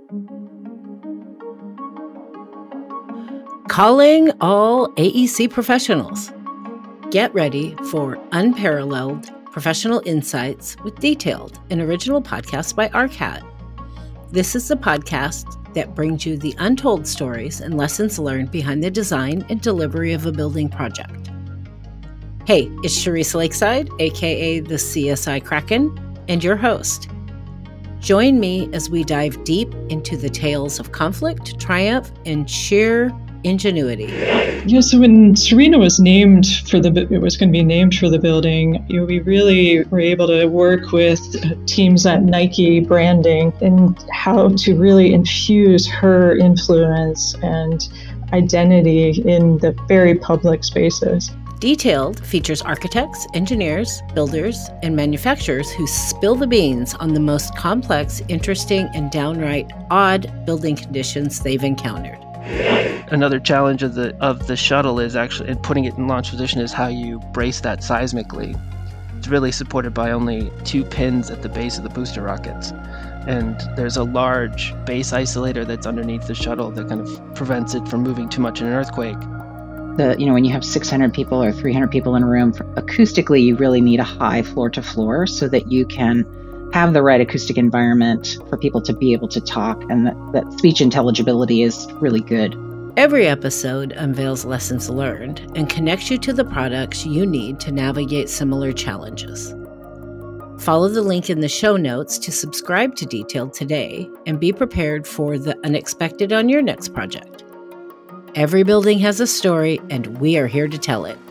Calling all AEC professionals. Get ready for unparalleled professional insights with Detailed, an original podcast by ARCAT. This is the podcast that brings you the untold stories and lessons learned behind the design and delivery of a building project. Hey, it's Charisse Lakeside, aka the CSI Kraken, and your host. Join me as we dive deep into the tales of conflict, triumph, and sheer ingenuity. Yeah, so when Serena was named it was going to be named for the building, we really were able to work with teams at Nike branding and how to really infuse her influence and identity in the very public spaces. Detailed features architects, engineers, builders, and manufacturers who spill the beans on the most complex, interesting, and downright odd building conditions they've encountered. Another challenge of the shuttle is actually, in putting it in launch position, is how you brace that seismically. It's really supported by only 2 pins at the base of the booster rockets. And there's a large base isolator that's underneath the shuttle that kind of prevents it from moving too much in an earthquake. When you have 600 people or 300 people in a room, acoustically, you really need a high floor to floor so that you can have the right acoustic environment for people to be able to talk, and that speech intelligibility is really good. Every episode unveils lessons learned and connects you to the products you need to navigate similar challenges. Follow the link in the show notes to subscribe to Detailed today and be prepared for the unexpected on your next project. Every building has a story, and we are here to tell it.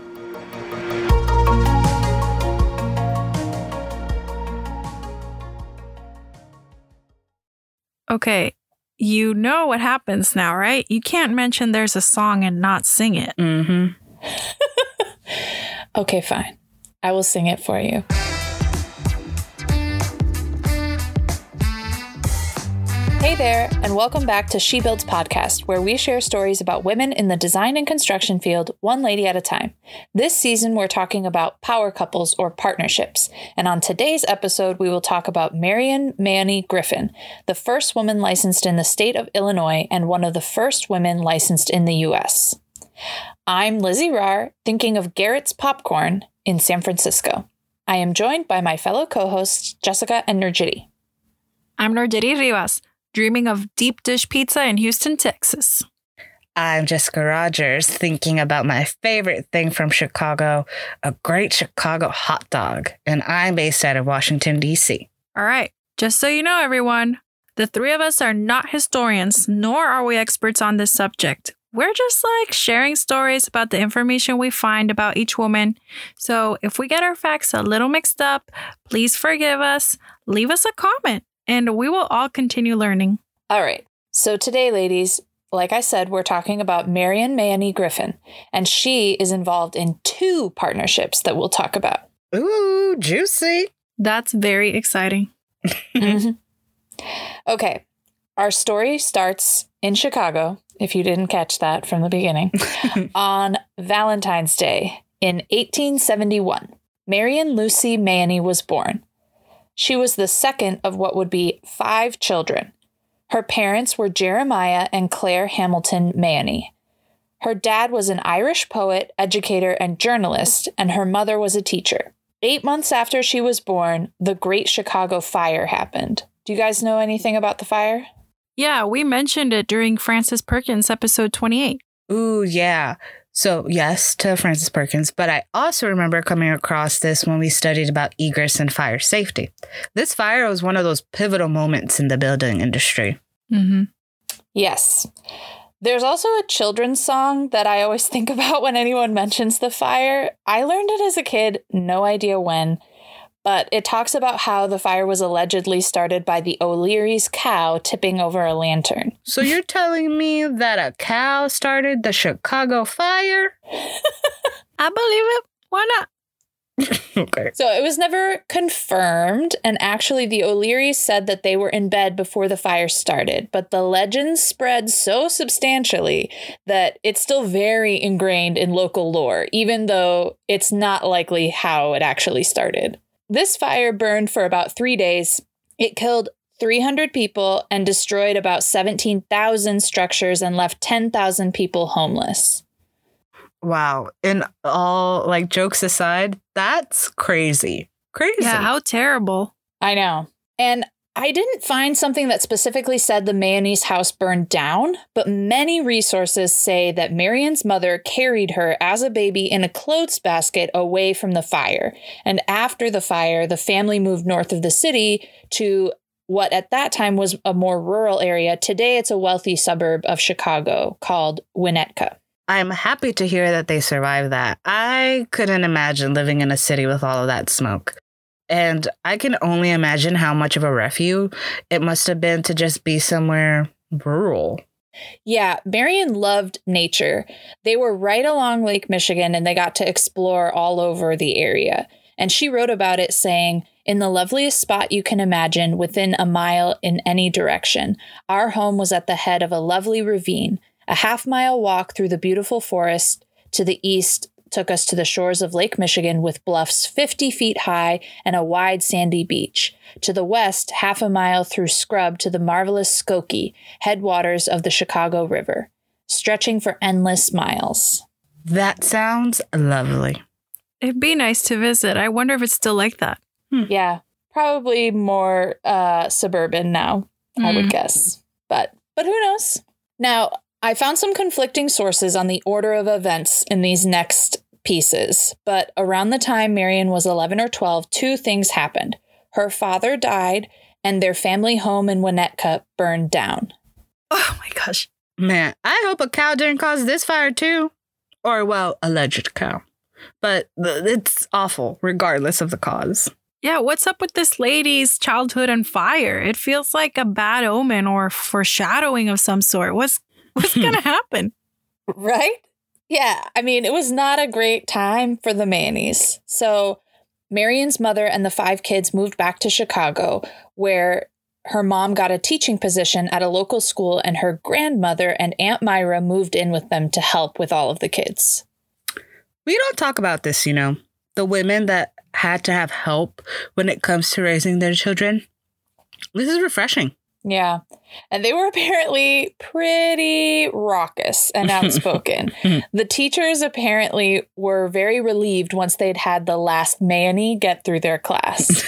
Okay, you know what happens now, right? You can't mention there's a song and not sing it. Mm-hmm. Okay, fine. I will sing it for you. Hey there, and welcome back to She Builds Podcast, where we share stories about women in the design and construction field, one lady at a time. This season, we're talking about power couples or partnerships. And on today's episode, we will talk about Marion Mayani Griffin, the first woman licensed in the state of Illinois and one of the first women licensed in the U.S. I'm Lizzie Rahr, thinking of Garrett's Popcorn in San Francisco. I am joined by my fellow co-hosts, Jessica and Nurjiti. I'm Nurjiti Rivas, dreaming of deep dish pizza in Houston, Texas. I'm Jessica Rogers, thinking about my favorite thing from Chicago, a great Chicago hot dog. And I'm based out of Washington, D.C. All right. Just so you know, everyone, the 3 of us are not historians, nor are we experts on this subject. We're just sharing stories about the information we find about each woman. So if we get our facts a little mixed up, please forgive us. Leave us a comment, and we will all continue learning. All right. So today, ladies, like I said, we're talking about Marion Mayani Griffin, and she is involved in 2 partnerships that we'll talk about. Ooh, juicy. That's very exciting. Mm-hmm. Okay. Our story starts in Chicago, if you didn't catch that from the beginning, on Valentine's Day in 1871. Marion Lucy Mayani was born. She was the second of what would be 5 children. Her parents were Jeremiah and Claire Hamilton Mayani. Her dad was an Irish poet, educator, and journalist, and her mother was a teacher. 8 months after she was born, the Great Chicago Fire happened. Do you guys know anything about the fire? Yeah, we mentioned it during Frances Perkins episode 28. Ooh, yeah. So yes to Frances Perkins, but I also remember coming across this when we studied about egress and fire safety. This fire was one of those pivotal moments in the building industry. Mm-hmm. Yes. There's also a children's song that I always think about when anyone mentions the fire. I learned it as a kid, no idea when, but it talks about how the fire was allegedly started by the O'Leary's cow tipping over a lantern. So you're telling me that a cow started the Chicago fire? I believe it. Why not? Okay. So it was never confirmed, and actually the O'Learys said that they were in bed before the fire started, but the legend spread so substantially that it's still very ingrained in local lore, even though it's not likely how it actually started. This fire burned for about 3 days. It killed 300 people and destroyed about 17,000 structures and left 10,000 people homeless. Wow. And all, like, jokes aside, that's crazy. Crazy. Yeah, how terrible. I know. And I didn't find something that specifically said the Mayonnaise house burned down, but many resources say that Marion's mother carried her as a baby in a clothes basket away from the fire. And after the fire, the family moved north of the city to what at that time was a more rural area. Today, it's a wealthy suburb of Chicago called Winnetka. I'm happy to hear that they survived that. I couldn't imagine living in a city with all of that smoke. And I can only imagine how much of a refuge it must have been to just be somewhere rural. Yeah, Marion loved nature. They were right along Lake Michigan and they got to explore all over the area. And she wrote about it saying, "In the loveliest spot you can imagine, within a mile in any direction, our home was at the head of a lovely ravine. A half-mile walk through the beautiful forest to the east took us to the shores of Lake Michigan with bluffs 50 feet high and a wide sandy beach. To the west, half a mile through scrub to the marvelous Skokie, headwaters of the Chicago River, stretching for endless miles." That sounds lovely. It'd be nice to visit. I wonder if it's still like that. Yeah, probably more suburban now, I would guess. But who knows? Now, I found some conflicting sources on the order of events in these next pieces, but around the time Marion was 11 or 12, two things happened. Her father died, and their family home in Winnetka burned down. Oh my gosh. Man, I hope a cow didn't cause this fire too. Or, well, alleged cow. But it's awful, regardless of the cause. Yeah, what's up with this lady's childhood on fire? It feels like a bad omen or foreshadowing of some sort. What's going to happen? Right? Yeah, I mean, it was not a great time for the Mayonnaise. So Marion's mother and the 5 kids moved back to Chicago, where her mom got a teaching position at a local school, and her grandmother and Aunt Myra moved in with them to help with all of the kids. We don't talk about this, you know, the women that had to have help when it comes to raising their children. This is refreshing. Yeah. And they were apparently pretty raucous and outspoken. The teachers apparently were very relieved once they'd had the last Mayonnaise get through their class.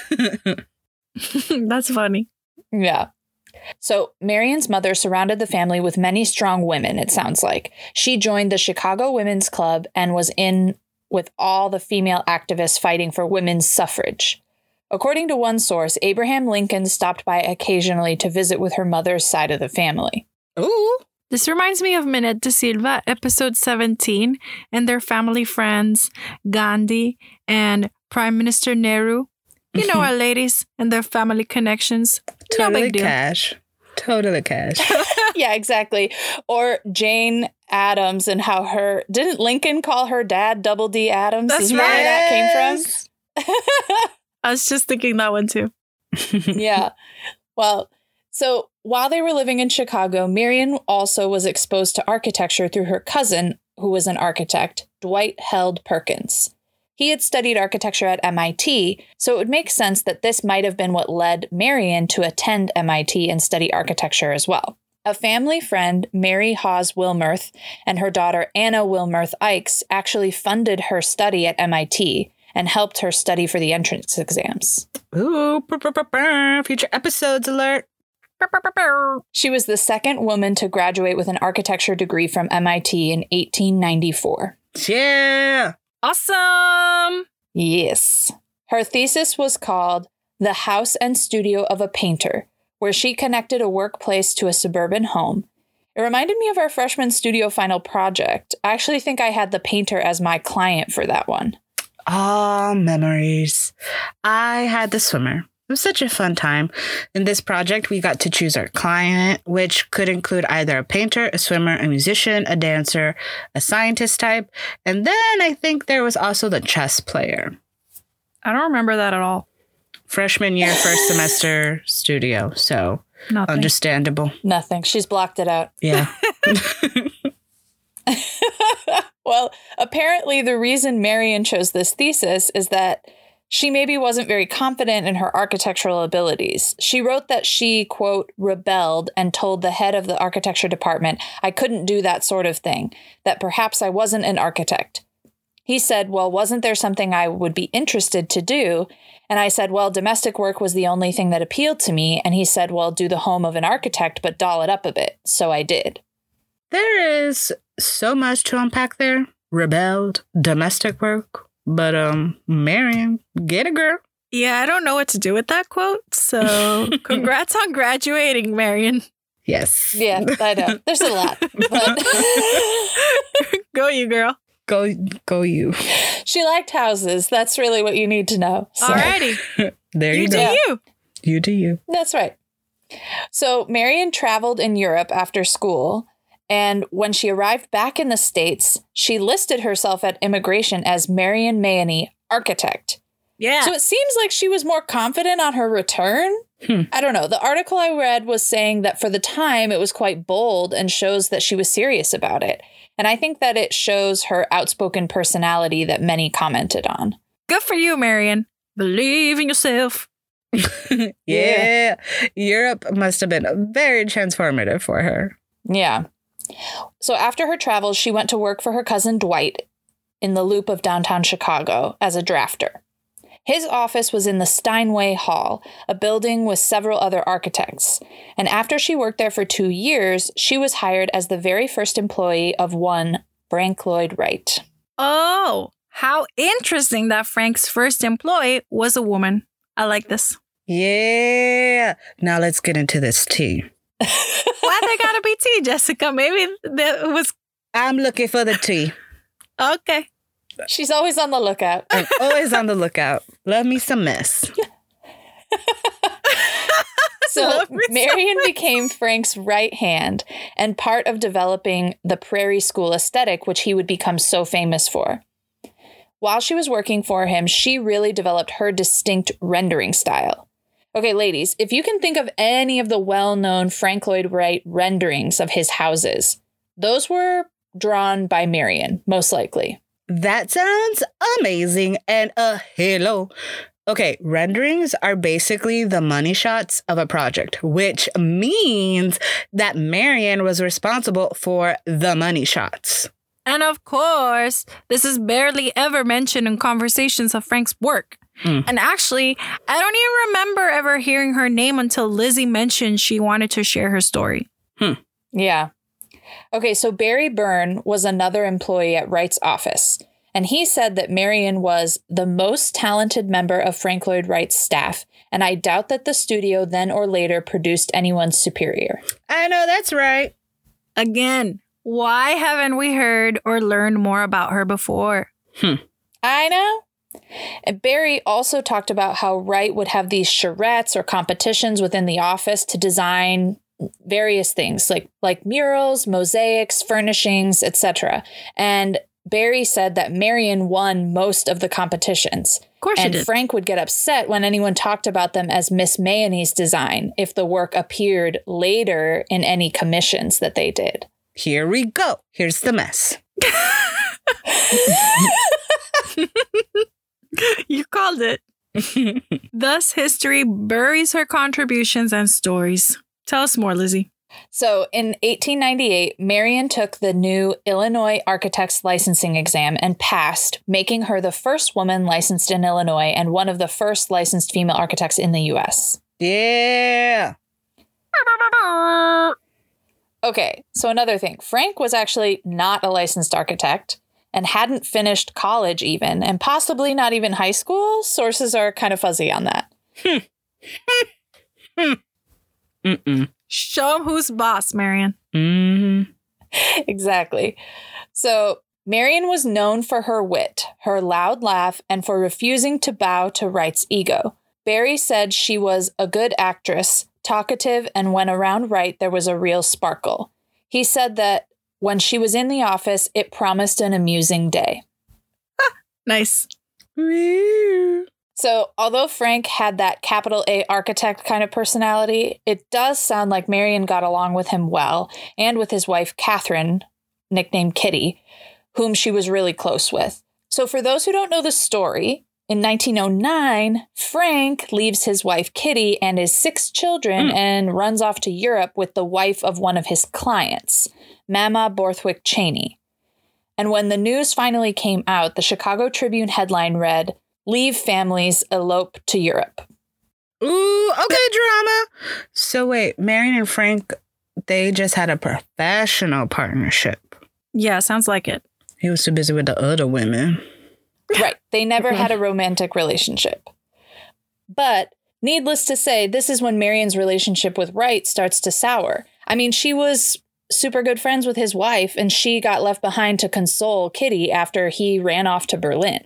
That's funny. Yeah. So Marion's mother surrounded the family with many strong women, it sounds like. She joined the Chicago Women's Club and was in with all the female activists fighting for women's suffrage. According to one source, Abraham Lincoln stopped by occasionally to visit with her mother's side of the family. Ooh. This reminds me of Minette de Silva, episode 17, and their family friends, Gandhi and Prime Minister Nehru. You know our ladies and their family connections. No Totally big deal. cash. Totally cash. Yeah, exactly. Or Jane Addams and how didn't Lincoln call her dad Double D Adams? That's Is where that came from? I was just thinking that one too. Yeah. Well, so while they were living in Chicago, Marion also was exposed to architecture through her cousin, who was an architect, Dwight Held Perkins. He had studied architecture at MIT, so it would make sense that this might have been what led Marion to attend MIT and study architecture as well. A family friend, Mary Hawes Wilmerth, and her daughter Anna Wilmerth Ikes actually funded her study at MIT and helped her study for the entrance exams. Ooh, future episodes alert. She was the second woman to graduate with an architecture degree from MIT in 1894. Yeah. Awesome. Yes. Her thesis was called The House and Studio of a Painter, where she connected a workplace to a suburban home. It reminded me of our freshman studio final project. I actually think I had the painter as my client for that one. Ah, memories. I had the swimmer. It was such a fun time. In this project, we got to choose our client, which could include either a painter, a swimmer, a musician, a dancer, a scientist type, and then I think there was also the chess player. I don't remember that at all. Freshman year, first semester studio, so Nothing. understandable. Nothing. She's blocked it out. Yeah. Well, apparently the reason Marion chose this thesis is that she maybe wasn't very confident in her architectural abilities. She wrote that she, quote, rebelled and told the head of the architecture department I couldn't do that sort of thing, that perhaps I wasn't an architect. He said, well, wasn't there something I would be interested to do? And I said, well, domestic work was the only thing that appealed to me. And he said, well, do the home of an architect, but doll it up a bit. So I did. There is so much to unpack there. Rebelled, domestic work. But, Marion, get a girl. Yeah, I don't know what to do with that quote. So congrats on graduating, Marion. Yes. Yeah, I know. There's a lot. But Go you, girl. Go you. She liked houses. That's really what you need to know. So. Alrighty. There you go. Do you. You do you. That's right. So Marion traveled in Europe after school. And when she arrived back in the States, she listed herself at immigration as Marion Mayany, architect. Yeah. So it seems like she was more confident on her return. I don't know. The article I read was saying that for the time, it was quite bold and shows that she was serious about it. And I think that it shows her outspoken personality that many commented on. Good for you, Marion. Believe in yourself. Yeah. Europe must have been very transformative for her. Yeah. So after her travels, she went to work for her cousin Dwight in the Loop of downtown Chicago as a drafter. His office was in the Steinway Hall, a building with several other architects. And after she worked there for 2 years, she was hired as the very first employee of one Frank Lloyd Wright. Oh, how interesting that Frank's first employee was a woman. I like this. Yeah. Now let's get into this tea. Why they gotta be tea, Jessica? Maybe that was... I'm looking for the tea. Okay. She's always on the lookout. I'm always on the lookout. Love me some mess. So Marion became Frank's right hand and part of developing the Prairie School aesthetic, which he would become so famous for. While she was working for him, she really developed her distinct rendering style. Okay, ladies, if you can think of any of the well-known Frank Lloyd Wright renderings of his houses, those were drawn by Marion, most likely. That sounds amazing. And hello. Okay, renderings are basically the money shots of a project, which means that Marion was responsible for the money shots. And of course, this is barely ever mentioned in conversations of Frank's work. And actually, I don't even remember ever hearing her name until Lizzie mentioned she wanted to share her story. Yeah. Okay, so Barry Byrne was another employee at Wright's office, and he said that Marion was the most talented member of Frank Lloyd Wright's staff, and I doubt that the studio then or later produced anyone superior. I know, that's right. Again, why haven't we heard or learned more about her before? I know. And Barry also talked about how Wright would have these charrettes or competitions within the office to design various things like murals, mosaics, furnishings, etc. And Barry said that Marion won most of the competitions. Of course she and did. Frank would get upset when anyone talked about them as Miss Mayany's design if the work appeared later in any commissions that they did. Here we go. Here's the mess. You called it. Thus, history buries her contributions and stories. Tell us more, Lizzie. So in 1898, Marion took the new Illinois Architects Licensing Exam and passed, making her the first woman licensed in Illinois and one of the first licensed female architects in the U.S. Yeah. Okay, so another thing. Frank was actually not a licensed architect and hadn't finished college even, and possibly not even high school. Sources are kind of fuzzy on that. Show him who's boss, Marion. Exactly. So Marion was known for her wit, her loud laugh, and for refusing to bow to Wright's ego. Barry said she was a good actress, talkative, and when around Wright, there was a real sparkle. He said that when she was in the office, it promised an amusing day. Nice. So although Frank had that capital A architect kind of personality, it does sound like Marion got along with him well, and with his wife, Catherine, nicknamed Kitty, whom she was really close with. So for those who don't know the story, In 1909, Frank leaves his wife Kitty and his 6 children and runs off to Europe with the wife of one of his clients, Mama Borthwick Cheney. And when the news finally came out, the Chicago Tribune headline read, "Leave families, elope to Europe." Ooh, okay, drama. So wait, Marion and Frank, they just had a professional partnership. Yeah, sounds like it. He was too busy with the other women. Right. They never had a romantic relationship. But needless to say, this is when Marion's relationship with Wright starts to sour. I mean, she was super good friends with his wife, and she got left behind to console Kitty after he ran off to Berlin.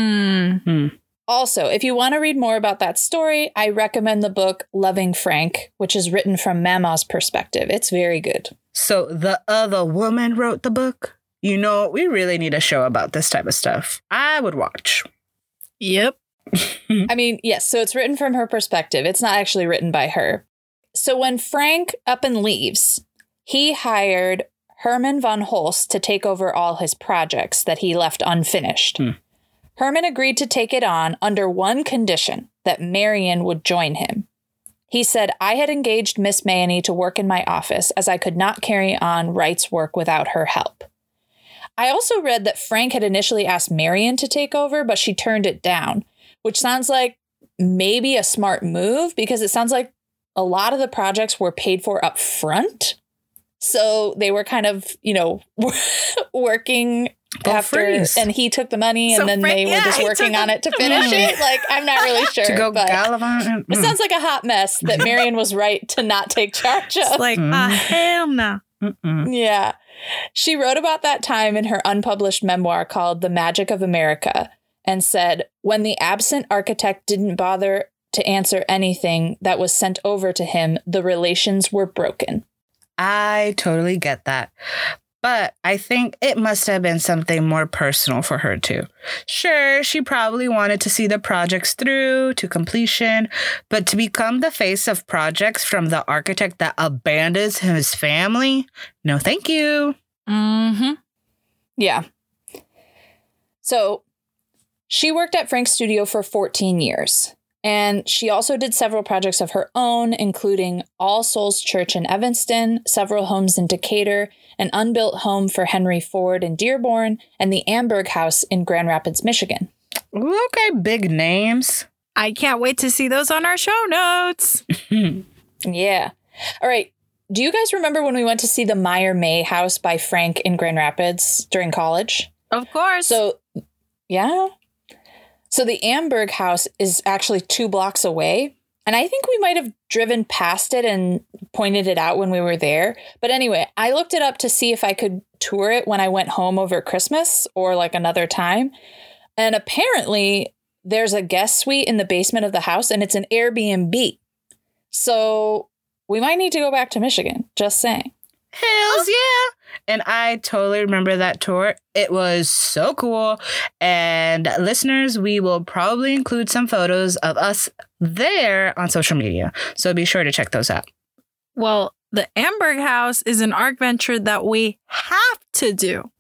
Also, if you want to read more about that story, I recommend the book Loving Frank, which is written from Mama's perspective. It's very good. So the other woman wrote the book? You know, we really need a show about this type of stuff. I would watch. Yep. I mean, yes, so it's written from her perspective. It's not actually written by her. So when Frank up and leaves, he hired Herman von Holst to take over all his projects that he left unfinished. Herman agreed to take it on under one condition, that Marion would join him. He said, "I had engaged Miss Mayonnaise to work in my office as I could not carry on Wright's work without her help." I also read that Frank had initially asked Marion to take over, but she turned it down, which sounds like maybe a smart move because it sounds like a lot of the projects were paid for up front. So they were kind of, you know, working after, and he took the money and then they were just working on it to finish it. Like, I'm not really sure. To go but gallivant. it sounds like a hot mess that Marion was right to not take charge of. It's like, hell no. Yeah. She wrote about that time in her unpublished memoir called The Magic of America and said, "When the absent architect didn't bother to answer anything that was sent over to him, the relations were broken." I totally get that. But I think it must have been something more personal for her too. Sure, she probably wanted to see the projects through to completion, but to become the face of projects from the architect that abandons his family? No, thank you. Yeah. So she worked at Frank's studio for 14 years. And she also did several projects of her own, including All Souls Church in Evanston, several homes in Decatur, an unbuilt home for Henry Ford in Dearborn, and the Amberg House in Grand Rapids, Michigan. Okay, big names. I can't wait to see those on our show notes. Yeah. All right. Do you guys remember when we went to see the Meyer May house by Frank in Grand Rapids during college? Of course. So, yeah. So the Amberg house is actually 2 blocks away. And I think we might have driven past it and pointed it out when we were there. But anyway, I looked it up to see if I could tour it when I went home over Christmas or like another time. And apparently there's a guest suite in the basement of the house and it's an Airbnb. So we might need to go back to Michigan. Just saying. Hells yeah. And I totally remember that tour. It was so cool. And listeners, we will probably include some photos of us there on social media. So be sure to check those out. Well, the Amberg House is an ARC venture that we have to do.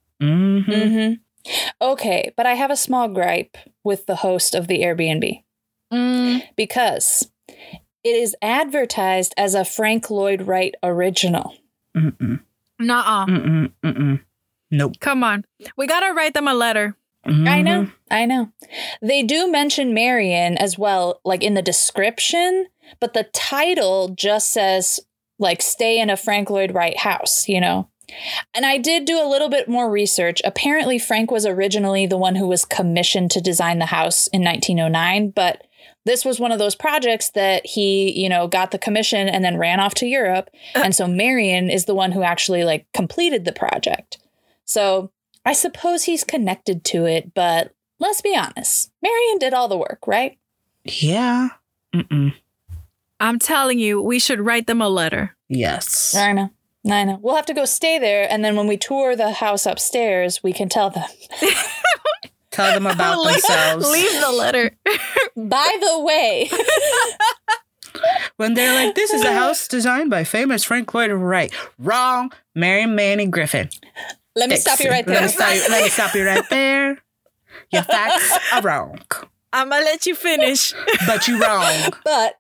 Okay, but I have a small gripe with the host of the Airbnb. Because it is advertised as a Frank Lloyd Wright original. Nuh-uh. Nope. Come on. We got to write them a letter. I know. They do mention Marion as well, like in the description, but the title just says, like, stay in a Frank Lloyd Wright house, you know? And I did do a little bit more research. Apparently, Frank was originally the one who was commissioned to design the house in 1909, but this was one of those projects that he, you know, got the commission and then ran off to Europe. And so Marion is the one who actually, like, completed the project. So I suppose he's connected to it, but let's be honest. Marion did all the work, right? Yeah. I'm telling you, we should write them a letter. Yes. I know. We'll have to go stay there. And then when we tour the house upstairs, we can tell them. Tell them about themselves. Leave the letter. By the way. When they're like, this is a house designed by famous Frank Lloyd Wright. Wrong. Marion Manny Griffin. Let me stop you right there. Let me stop you right there. Your facts are wrong. I'm gonna let you finish. But you wrong. But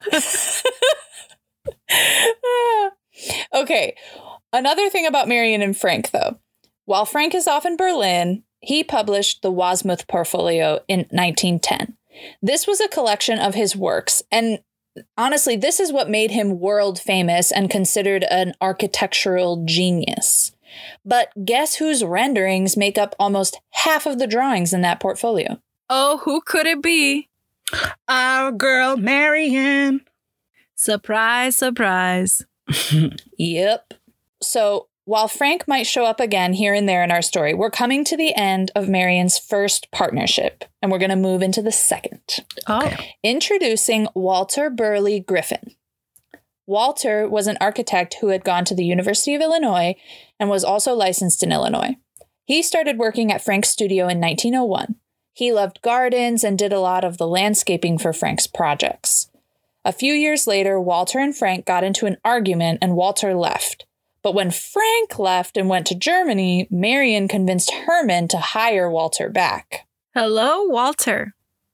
okay. Another thing about Marian and Frank, though. While Frank is off in Berlin, he published the Wasmuth Portfolio in 1910. This was a collection of his works, and honestly, this is what made him world famous and considered an architectural genius. But guess whose renderings make up almost half of the drawings in that portfolio? Oh, who could it be? Our girl, Marian. Surprise, surprise. Yep. So while Frank might show up again here and there in our story, we're coming to the end of Marian's first partnership, and we're going to move into the second. Oh. Okay. Introducing Walter Burley Griffin. Walter was an architect who had gone to the University of Illinois and was also licensed in Illinois. He started working at Frank's studio in 1901. He loved gardens and did a lot of the landscaping for Frank's projects. A few years later, Walter and Frank got into an argument and Walter left. But when Frank left and went to Germany, Marian convinced Herman to hire Walter back. Hello, Walter.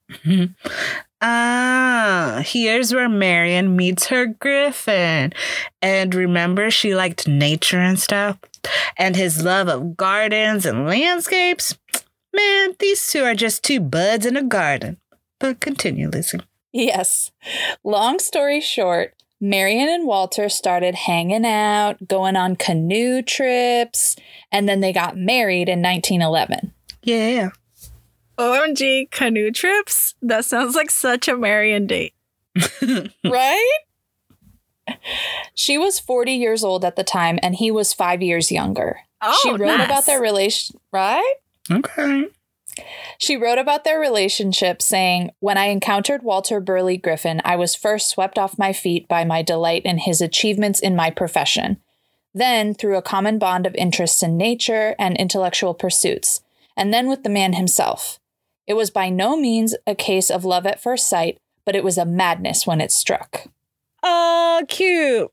Here's where Marian meets her Griffin. And remember, she liked nature and stuff. And his love of gardens and landscapes. Man, these two are just two buds in a garden. But continue, Lizzie. Yes. Long story short, Marian and Walter started hanging out, going on canoe trips, and then they got married in 1911. Yeah. OMG, canoe trips? That sounds like such a Marian date. Right? She was 40 years old at the time, and he was 5 years younger. Oh, she wrote nice. about their relation, right? Okay. She wrote about their relationship, saying, "When I encountered Walter Burley Griffin, I was first swept off my feet by my delight in his achievements in my profession. Then, through a common bond of interests in nature and intellectual pursuits, and then with the man himself. It was by no means a case of love at first sight, but it was a madness when it struck." Oh, cute.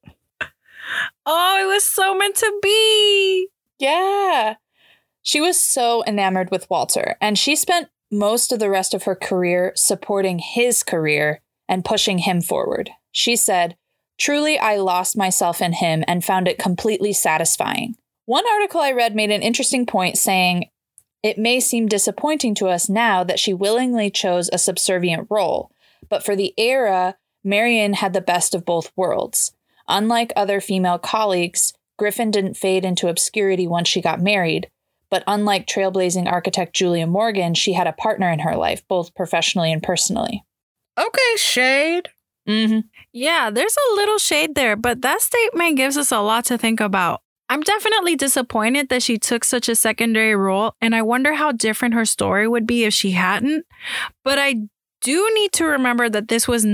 Oh, it was so meant to be. Yeah. She was so enamored with Walter, and she spent most of the rest of her career supporting his career and pushing him forward. She said, "Truly, I lost myself in him and found it completely satisfying." One article I read made an interesting point, saying, "It may seem disappointing to us now that she willingly chose a subservient role, but for the era, Marian had the best of both worlds. Unlike other female colleagues, Griffin didn't fade into obscurity once she got married. But unlike trailblazing architect Julia Morgan, she had a partner in her life, both professionally and personally." Okay, shade. Mm-hmm. Yeah, there's a little shade there, but that statement gives us a lot to think about. I'm definitely disappointed that she took such a secondary role, and I wonder how different her story would be if she hadn't. But I do need to remember that this was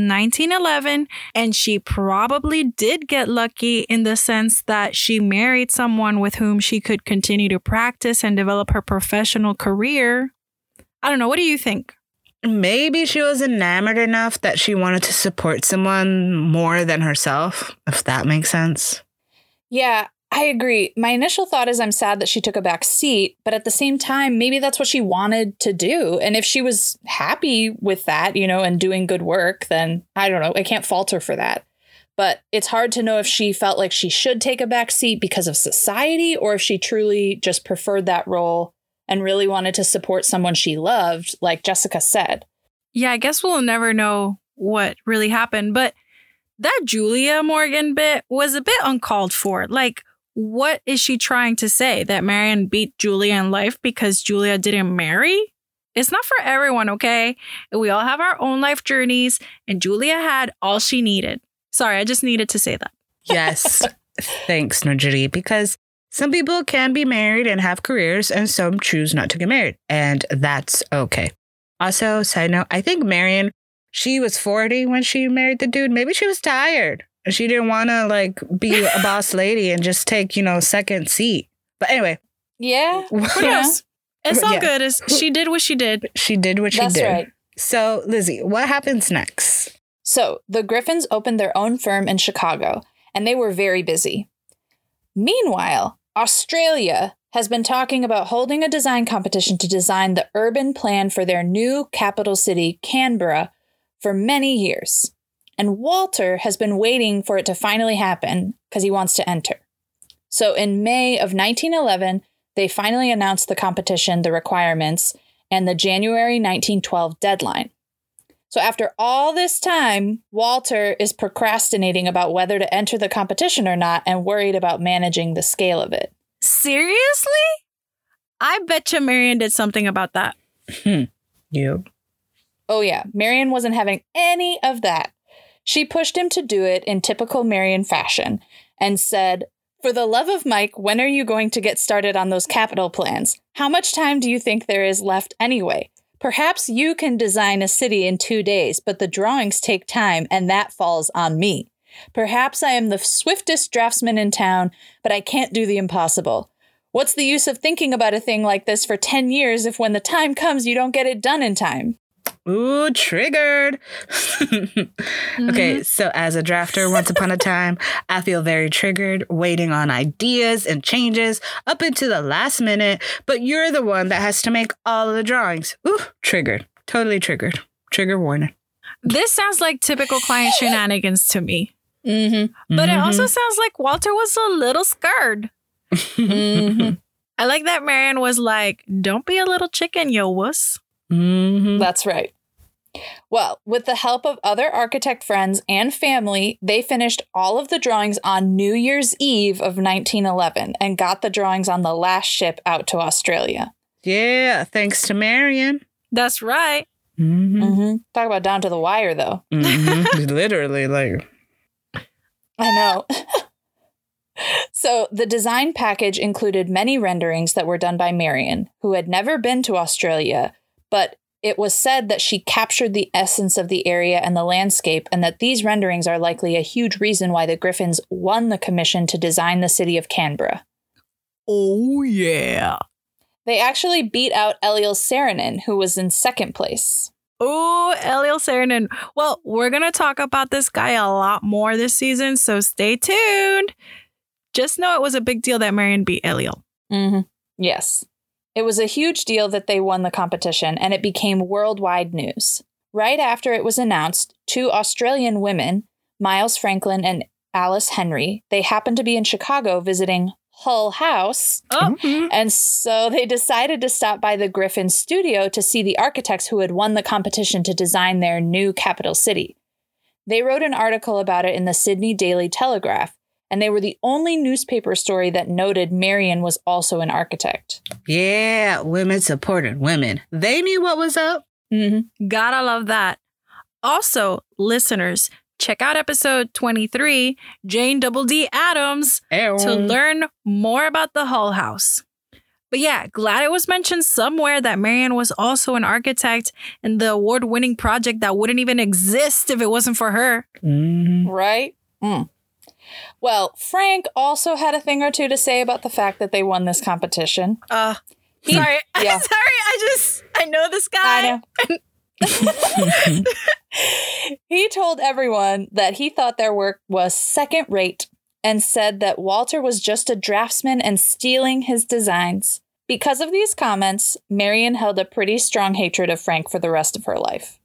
1911, and she probably did get lucky in the sense that she married someone with whom she could continue to practice and develop her professional career. I don't know. What do you think? Maybe she was enamored enough that she wanted to support someone more than herself, if that makes sense. Yeah, I agree. My initial thought is I'm sad that she took a back seat, but at the same time, maybe that's what she wanted to do. And if she was happy with that, and doing good work, then I don't know. I can't fault her for that. But it's hard to know if she felt like she should take a back seat because of society, or if she truly just preferred that role and really wanted to support someone she loved, like Jessica said. Yeah, I guess we'll never know what really happened. But that Julia Morgan bit was a bit uncalled for. Like, what is she trying to say? That Marian beat Julia in life because Julia didn't marry? It's not for everyone, okay? We all have our own life journeys, and Julia had all she needed. Sorry, I just needed to say that. Yes. Thanks, Najiri, because some people can be married and have careers, and some choose not to get married, and that's okay. Also, side note, I think Marian, she was 40 when she married the dude. Maybe she was tired. She didn't want to be a boss lady and just take, second seat. But anyway. Yeah. Who knows? It's all good. She did what she did. She did what she did. That's right. So, Lizzie, what happens next? So the Griffins opened their own firm in Chicago, and they were very busy. Meanwhile, Australia, has been talking about holding a design competition to design the urban plan for their new capital city, Canberra, for many years. And Walter has been waiting for it to finally happen because he wants to enter. So in May of 1911, they finally announced the competition, the requirements, and the January 1912 deadline. So after all this time, Walter is procrastinating about whether to enter the competition or not and worried about managing the scale of it. Seriously? I betcha Marion did something about that. Yep. Oh yeah, Marion wasn't having any of that. She pushed him to do it in typical Marion fashion and said, "For the love of Mike, when are you going to get started on those capital plans? How much time do you think there is left anyway? Perhaps you can design a city in 2 days, but the drawings take time and that falls on me. Perhaps I am the swiftest draftsman in town, but I can't do the impossible. What's the use of thinking about a thing like this for 10 years if when the time comes you don't get it done in time?" Ooh, triggered. Okay, so as a drafter once upon a time, I feel very triggered, waiting on ideas and changes up into the last minute, but you're the one that has to make all of the drawings. Ooh, triggered. Totally triggered. Trigger warning. This sounds like typical client shenanigans to me. Mm-hmm. But it also sounds like Walter was a little scared. Mm-hmm. I like that Marion was like, "Don't be a little chicken, yo wuss." That's right. Well, with the help of other architect friends and family, they finished all of the drawings on New Year's Eve of 1911 and got the drawings on the last ship out to Australia. Yeah, thanks to Marion. That's right. Talk about down to the wire, though. Literally, like. I know. So the design package included many renderings that were done by Marion, who had never been to Australia, but it was said that she captured the essence of the area and the landscape, and that these renderings are likely a huge reason why the Griffins won the commission to design the city of Canberra. Oh, yeah. They actually beat out Eliel Saarinen, who was in second place. Oh, Eliel Saarinen. Well, we're going to talk about this guy a lot more this season, so stay tuned. Just know it was a big deal that Marion beat Eliel. Yes. It was a huge deal that they won the competition, and it became worldwide news. Right after it was announced, 2 Australian women, Miles Franklin and Alice Henry, they happened to be in Chicago visiting Hull House. And so they decided to stop by the Griffin studio to see the architects who had won the competition to design their new capital city. They wrote an article about it in the Sydney Daily Telegraph, and they were the only newspaper story that noted Marion was also an architect. Yeah, women supported women. They knew what was up. Gotta love that. Also, listeners, check out episode 23, Jane Double D Adams, to learn more about the Hull House. But yeah, glad it was mentioned somewhere that Marion was also an architect in the award-winning project that wouldn't even exist if it wasn't for her. Right? Well, Frank also had a thing or two to say about the fact that they won this competition. Sorry, Yeah. I know this guy. I know. He told everyone that he thought their work was second rate and said that Walter was just a draftsman and stealing his designs. Because of these comments, Marion held a pretty strong hatred of Frank for the rest of her life.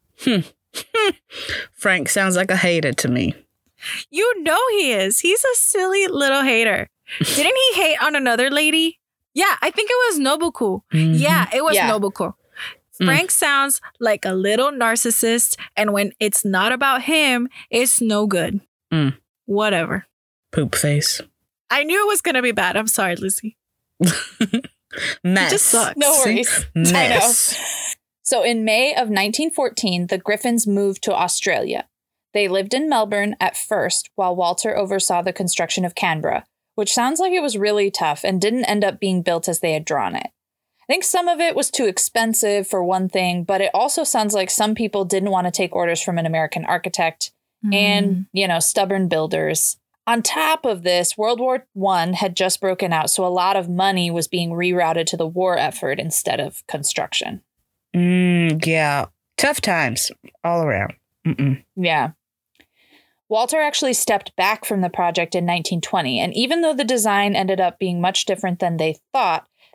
Frank sounds like a hater to me. You know he is. He's a silly little hater. Didn't he hate on another lady? Yeah, I think it was Nobuko. Yeah, it was Nobuko. Frank sounds like a little narcissist, and when it's not about him, it's no good. Whatever. Poop face. I knew it was going to be bad. I'm sorry, Lizzie. Mess. It just sucks. No worries. Mess. I know. So in May of 1914, the Griffins moved to Australia. They lived in Melbourne at first while Walter oversaw the construction of Canberra, which sounds like it was really tough and didn't end up being built as they had drawn it. I think some of it was too expensive for one thing, but it also sounds like some people didn't want to take orders from an American architect and, stubborn builders. On top of this, World War I had just broken out, so a lot of money was being rerouted to the war effort instead of construction. Yeah. Tough times all around. Yeah. Walter actually stepped back from the project in 1920, and even though the design ended up being much different than they thought,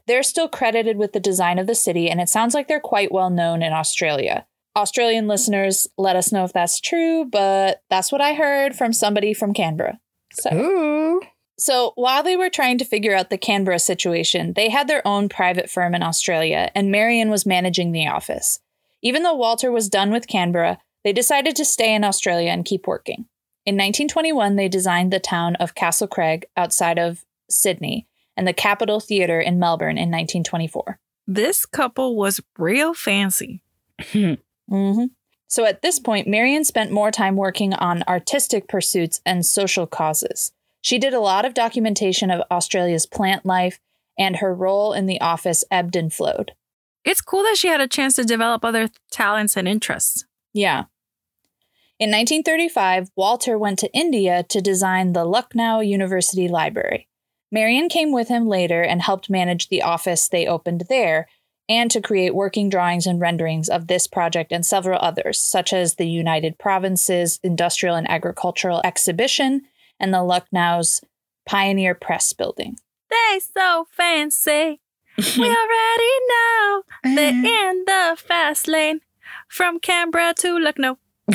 They're still credited with the design of the city, and it sounds like they're quite well known in Australia. Australian listeners, let us know if that's true, but that's what I heard from somebody from Canberra. So while they were trying to figure out the Canberra situation, they had their own private firm in Australia, and Marion was managing the office. Even though Walter was done with Canberra, they decided to stay in Australia and keep working. In 1921, they designed the town of Castlecraig outside of Sydney and the Capitol Theatre in Melbourne in 1924. This couple was real fancy. Mm-hmm. So at this point, Marion spent more time working on artistic pursuits and social causes. She did a lot of documentation of Australia's plant life, and her role in the office ebbed and flowed. It's cool that she had a chance to develop other talents and interests. Yeah. In 1935, Walter went to India to design the Lucknow University Library. Marion came with him later and helped manage the office they opened there, and to create working drawings and renderings of this project and several others, such as the United Provinces Industrial and Agricultural Exhibition and the Lucknow's Pioneer Press building. They so fancy. We already know they're in the fast lane from Canberra to Lucknow.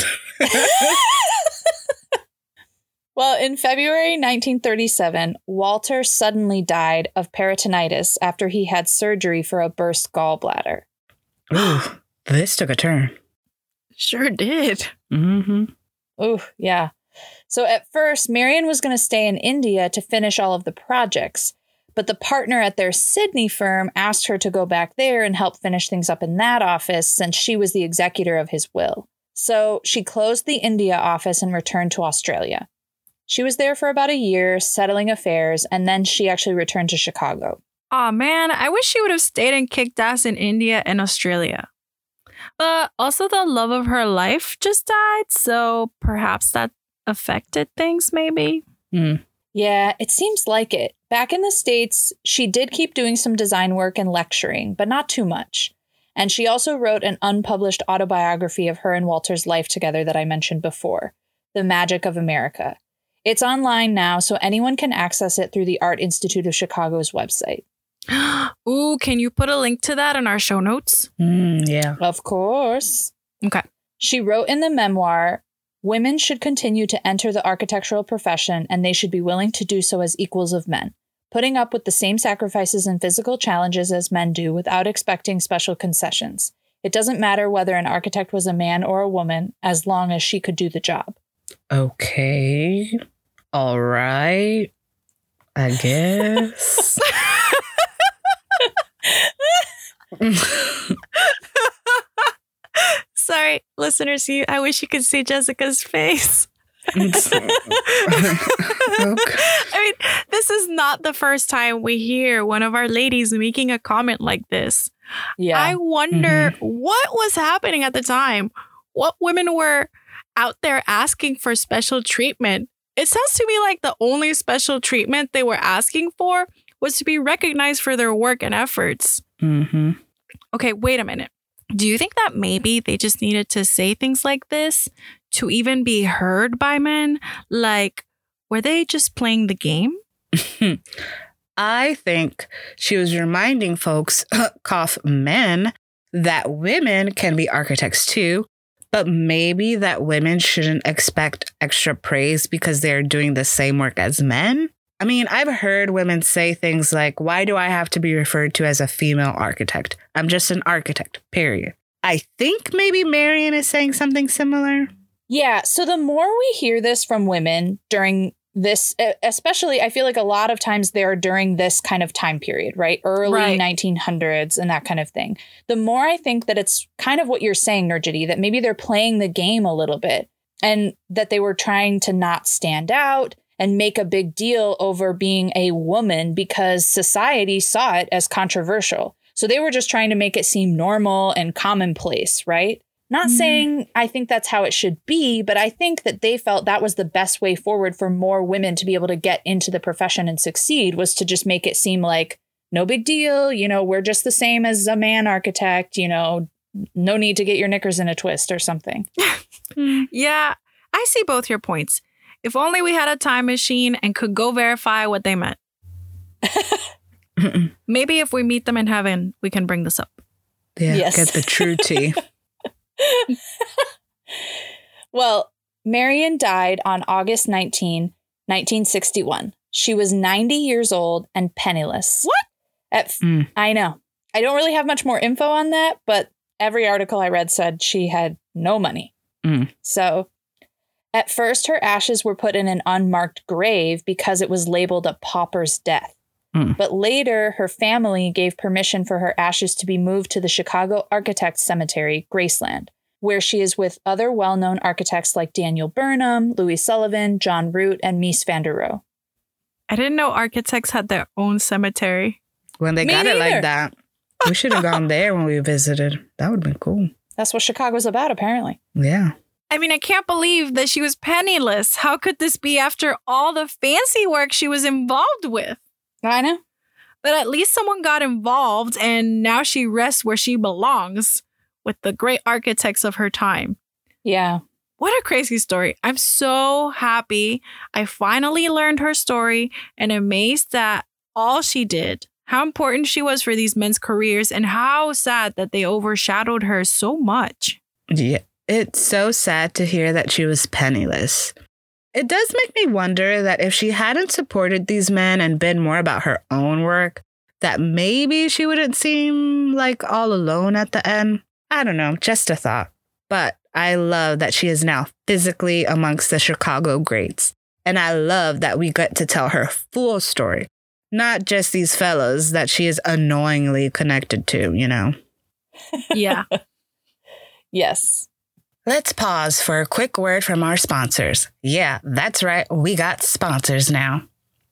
Well, in February 1937, Walter suddenly died of peritonitis after he had surgery for a burst gallbladder. Ooh, this took a turn. Sure did. Mm-hmm. Ooh, yeah. So at first, Marion was going to stay in India to finish all of the projects, but the partner at their Sydney firm asked her to go back there and help finish things up in that office since she was the executor of his will. So she closed the India office and returned to Australia. She was there for about a year, settling affairs, and then she actually returned to Chicago. Aw, man, I wish she would have stayed and kicked ass in India and Australia. But also the love of her life just died, so perhaps that affected things, maybe? Yeah, it seems like it. Back in the States, she did keep doing some design work and lecturing, but not too much. And she also wrote an unpublished autobiography of her and Walter's life together that I mentioned before, The Magic of America. It's online now, so anyone can access it through the Art Institute of Chicago's website. Ooh, can you put a link to that in our show notes? Yeah. Of course. Okay. She wrote in the memoir, women should continue to enter the architectural profession, and they should be willing to do so as equals of men, putting up with the same sacrifices and physical challenges as men do without expecting special concessions. It doesn't matter whether an architect was a man or a woman, as long as she could do the job. Okay. All right. I guess. Sorry, listeners, I wish you could see Jessica's face. Okay. I mean, this is not the first time we hear one of our ladies making a comment like this. Yeah. I wonder what was happening at the time. What women were out there asking for special treatment. It sounds to me like the only special treatment they were asking for was to be recognized for their work and efforts. Mm-hmm. Okay, wait a minute. Do you think that maybe they just needed to say things like this to even be heard by men? Like, were they just playing the game? I think she was reminding folks, cough men, that women can be architects too, but maybe that women shouldn't expect extra praise because they're doing the same work as men. I mean, I've heard women say things like, why do I have to be referred to as a female architect? I'm just an architect, period. I think maybe Marion is saying something similar. Yeah, so the more we hear this from women during this, especially, I feel like a lot of times they're during this kind of time period, right? Early 1900s and that kind of thing. The more I think that it's kind of what you're saying, Nurjity, that maybe they're playing the game a little bit and that they were trying to not stand out and make a big deal over being a woman because society saw it as controversial. So they were just trying to make it seem normal and commonplace, right? Not saying I think that's how it should be, but I think that they felt that was the best way forward for more women to be able to get into the profession and succeed, was to just make it seem like no big deal. You know, we're just the same as a man architect, you know, no need to get your knickers in a twist or something. Yeah, I see both your points. If only we had a time machine and could go verify what they meant. Maybe if we meet them in heaven, we can bring this up. Yeah, Yes. get the true tea. Well, Marion died on August 19, 1961. She was 90 years old and penniless. What? I know. I don't really have much more info on that, but every article I read said she had no money. So at first, her ashes were put in an unmarked grave because it was labeled a pauper's death. But later, her family gave permission for her ashes to be moved to the Chicago Architects Cemetery, Graceland, where she is with other well-known architects like Daniel Burnham, Louis Sullivan, John Root, and Mies van der Rohe. I didn't know architects had their own cemetery. When they Me got it neither. like that, we should have gone there when we visited. That would have been cool. That's what Chicago's about, apparently. Yeah. I mean, I can't believe that she was penniless. How could this be after all the fancy work she was involved with? I know. But at least someone got involved, and now she rests where she belongs with the great architects of her time. Yeah. What a crazy story. I'm so happy I finally learned her story and amazed at all she did, how important she was for these men's careers, and how sad that they overshadowed her so much. Yeah. It's so sad to hear that she was penniless. It does make me wonder that if she hadn't supported these men and been more about her own work, that maybe she wouldn't seem like all alone at the end. I don't know, just a thought. But I love that she is now physically amongst the Chicago greats. And I love that we get to tell her full story, not just these fellows that she is annoyingly connected to, you know? Yeah. Yes. Let's pause for a quick word from our sponsors. Yeah, that's right. We got sponsors now.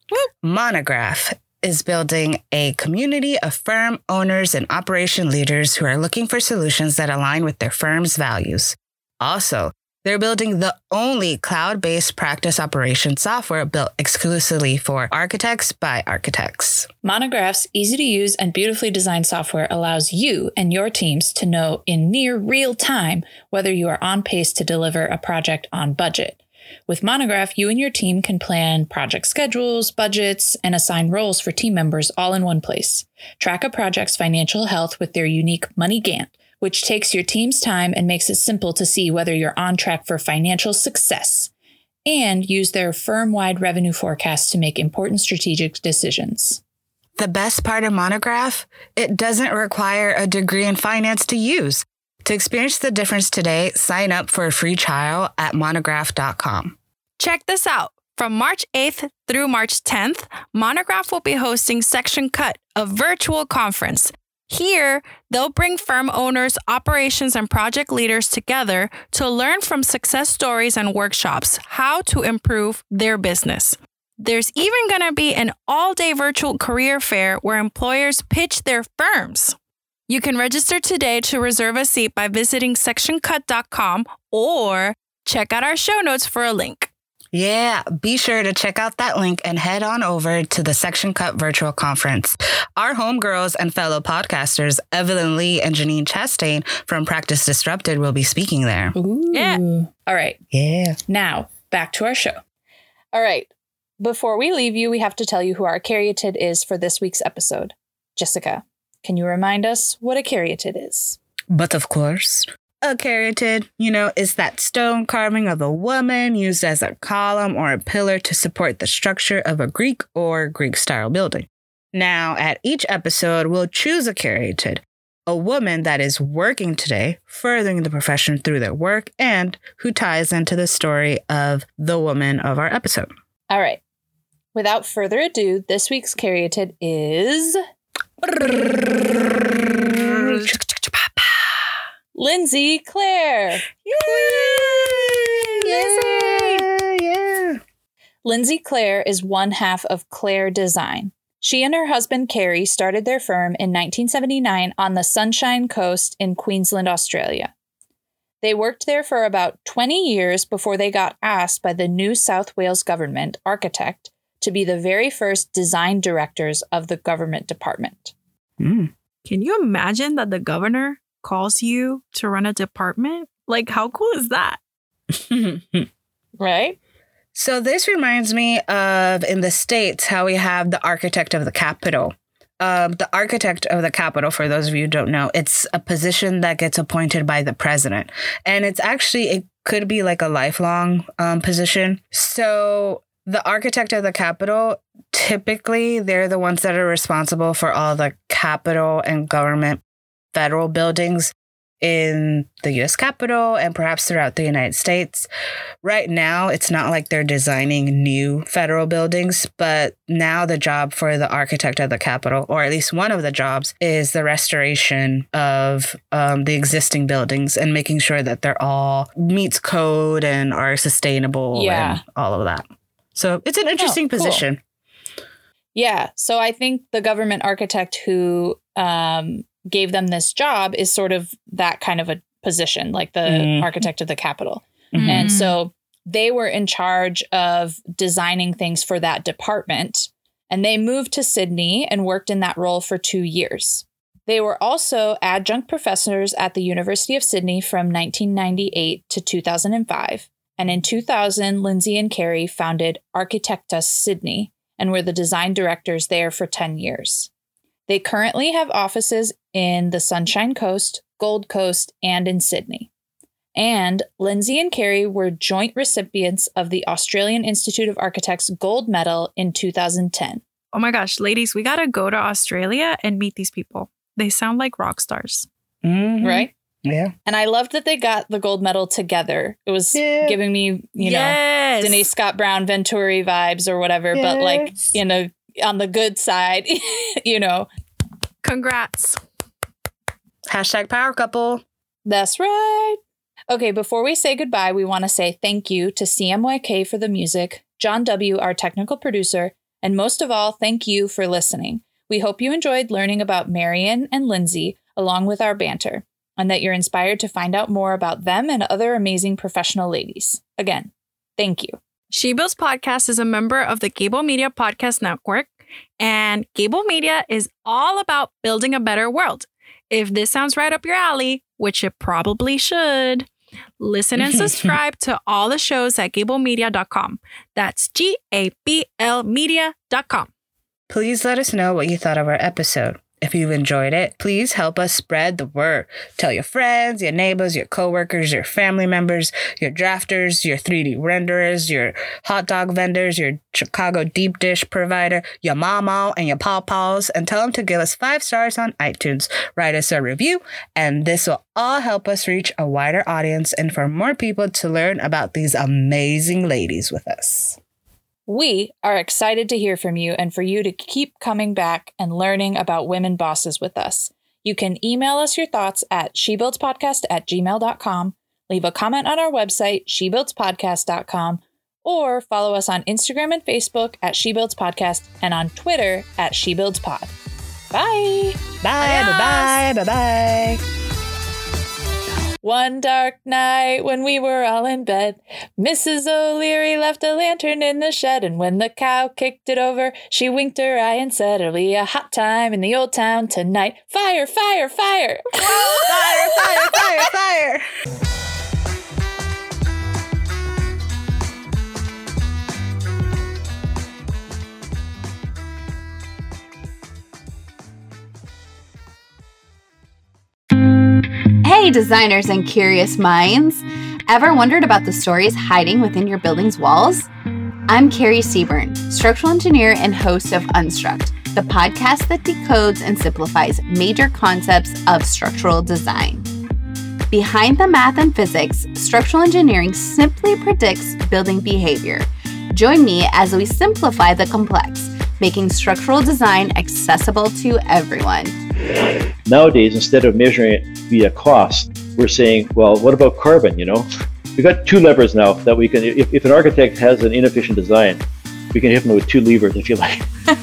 Monograph is building a community of firm owners and operation leaders who are looking for solutions that align with their firm's values. Also, they're building the only cloud-based practice operations software built exclusively for architects by architects. Monograph's easy-to-use and beautifully designed software allows you and your teams to know in near real time whether you are on pace to deliver a project on budget. With Monograph, you and your team can plan project schedules, budgets, and assign roles for team members all in one place. Track a project's financial health with their unique Money Gantt, which takes your team's time and makes it simple to see whether you're on track for financial success, and use their firm-wide revenue forecast to make important strategic decisions. The best part of Monograph? It doesn't require a degree in finance to use. To experience the difference today, sign up for a free trial at monograph.com. Check this out. From March 8th through March 10th, Monograph will be hosting Section Cut, a virtual conference. Here, they'll bring firm owners, operations, and project leaders together to learn from success stories and workshops how to improve their business. There's even going to be an all-day virtual career fair where employers pitch their firms. You can register today to reserve a seat by visiting sectioncut.com or check out our show notes for a link. Yeah, be sure to check out that link and head on over to the Section Cut virtual conference. Our homegirls and fellow podcasters, Evelyn Lee and Janine Chastain from Practice Disrupted, will be speaking there. Ooh. Yeah. All right. Yeah. Now, back to our show. All right. Before we leave you, we have to tell you who our caryatid is for this week's episode. Jessica, can you remind us what a caryatid is? But of course, a caryatid, is that stone carving of a woman used as a column or a pillar to support the structure of a Greek or Greek-style building. Now, at each episode, we'll choose a caryatid, a woman that is working today, furthering the profession through their work, and who ties into the story of the woman of our episode. All right. Without further ado, this week's caryatid is Lindsay Clare. Yeah. Lindsay Clare is one half of Clare Design. She and her husband, Carrie, started their firm in 1979 on the Sunshine Coast in Queensland, Australia. They worked there for about 20 years before they got asked by the New South Wales government architect to be the very first design directors of the government department. Can you imagine that the governor calls you to run a department? Like, how cool is that? Right? So this reminds me of, in the States, how we have the architect of the Capitol. the architect of the Capitol, for those of you who don't know, it's a position that gets appointed by the president. And it's actually, it could be like a lifelong position. So the architect of the Capitol, typically they're the ones that are responsible for all the Capitol and government federal buildings in the U.S. Capitol and perhaps throughout the United States. Right now, it's not like they're designing new federal buildings, but now the job for the architect of the Capitol, or at least one of the jobs, is the restoration of the existing buildings and making sure that they're all meets code and are sustainable and all of that. So it's an interesting position. Yeah. So I think the government architect who gave them this job is sort of that kind of a position, like the architect of the Capitol. Mm-hmm. And so they were in charge of designing things for that department. And they moved to Sydney and worked in that role for 2 years. They were also adjunct professors at the University of Sydney from 1998 to 2005. And in 2000, Lindsay and Carrie founded Architectus Sydney and were the design directors there for 10 years. They currently have offices in the Sunshine Coast, Gold Coast, and in Sydney. And Lindsay and Carrie were joint recipients of the Australian Institute of Architects Gold Medal in 2010. Oh my gosh, ladies, we gotta go to Australia and meet these people. They sound like rock stars. Mm-hmm. Right? Yeah. And I loved that they got the gold medal together. It was giving me, you know, Denise Scott Brown Venturi vibes or whatever, but like, you know, on the good side, you know. Congrats. Hashtag power couple. That's right. Okay, before we say goodbye, we want to say thank you to CMYK for the music, John W., our technical producer, and most of all, thank you for listening. We hope you enjoyed learning about Marian and Lindsay along with our banter, and that you're inspired to find out more about them and other amazing professional ladies. Again, thank you. She Builds Podcast is a member of the Gable Media Podcast Network, and Gable Media is all about building a better world. If this sounds right up your alley, which it probably should, listen and subscribe to all the shows at gablemedia.com. That's GABL media.com. Please let us know what you thought of our episode. If you've enjoyed it, please help us spread the word. Tell your friends, your neighbors, your coworkers, your family members, your drafters, your 3D renderers, your hot dog vendors, your Chicago deep dish provider, your mama and your pawpaws, and tell them to give us 5 stars on iTunes. Write us a review, and this will all help us reach a wider audience and for more people to learn about these amazing ladies with us. We are excited to hear from you and for you to keep coming back and learning about women bosses with us. You can email us your thoughts at shebuildspodcast@gmail.com, leave a comment on our website, shebuildspodcast.com, or follow us on Instagram and Facebook at shebuildspodcast and on Twitter at shebuildspod. Bye! Bye, bye, bye, bye, bye. One dark night when we were all in bed, Mrs. O'Leary left a lantern in the shed, and when the cow kicked it over, she winked her eye and said, "It'll be a hot time in the old town tonight. Fire, fire, fire!" Fire, fire, fire, fire! Hey designers and curious minds! Ever wondered about the stories hiding within your building's walls? I'm Carrie Seaburn, structural engineer and host of Unstruct, the podcast that decodes and simplifies major concepts of structural design. Behind the math and physics, structural engineering simply predicts building behavior. Join me as we simplify the complex, making structural design accessible to everyone. Nowadays, instead of measuring it via cost, we're saying, well, what about carbon, you know? We've got 2 levers now that we can, if an architect has an inefficient design, we can hit them with 2 levers, if you like.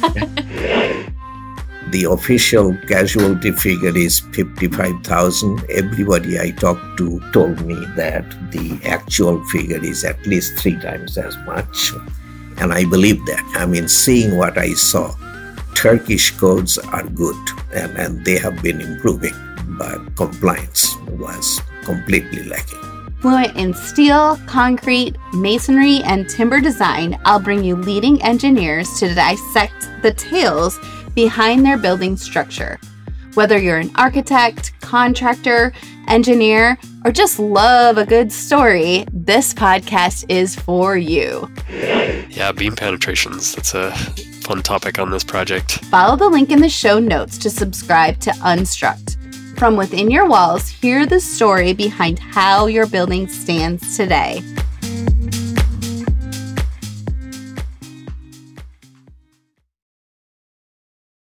The official casualty figure is 55,000. Everybody I talked to told me that the actual figure is at least 3 times as much. And I believe that. I mean, seeing what I saw, Turkish codes are good and they have been improving, but compliance was completely lacking. Fluent in steel, concrete, masonry, and timber design, I'll bring you leading engineers to dissect the tales behind their building structure. Whether you're an architect, contractor, engineer, or just love a good story, this podcast is for you. Yeah, beam penetrations. That's a fun topic on this project. Follow the link in the show notes to subscribe to Unstruct. From within your walls, hear the story behind how your building stands today.